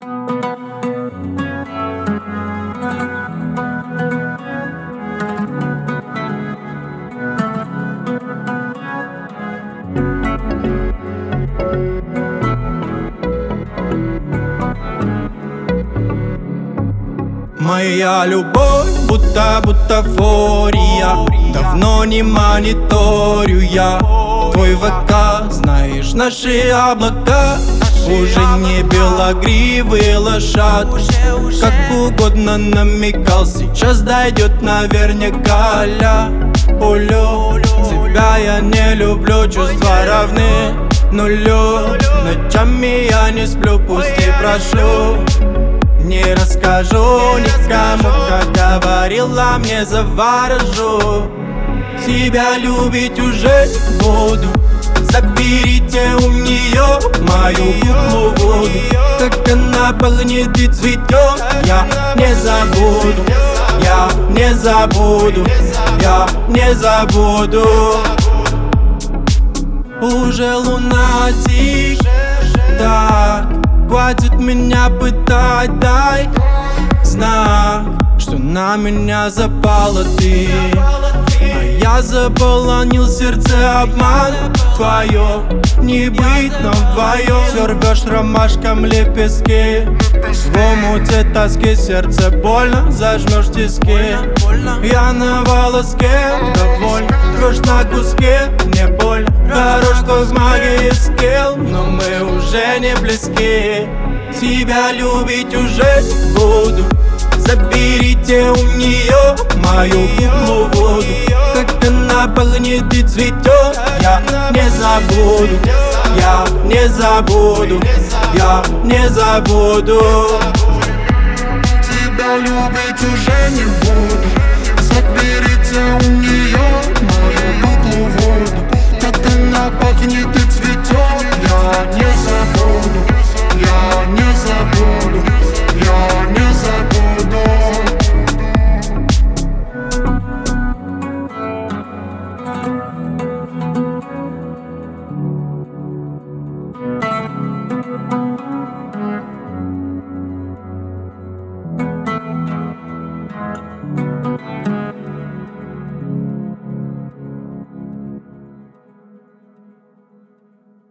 Моя любовь будто бутафория. Давно не мониторю я твой ВК. Знаешь, наши облака уже не белогривый лошад. Как угодно намекал, сейчас дойдет наверняка. Улю, тебя я не люблю, чувства равны нулю. Ночами я не сплю, пусть и прошу. Не расскажу никому, как говорила мне, заворожу. Тебя любить уже буду. Заберите у нее мою куклу Вуду. Как она пахнет и цветет, я не забуду. Я не забуду, я не забуду. Уже лунатик, так, хватит меня пытать, дай знак, что на меня запала ты. А я заполонил сердце обман твое. Не быть нам вдвоем. Все рвешь ромашком лепестки. В омуте тоски сердце больно, зажмешь тиски. Я на волоске, довольно рвешь на куски. Мне больно, хорош твой в магии скилл, но мы уже не близки. Тебя любить уже буду. Заберите у нее мою куклу Вуду. Как она пахнет и цветет, я не забуду. Я не забуду, я не забуду. Тебя любить уже не буду. Заберите у нее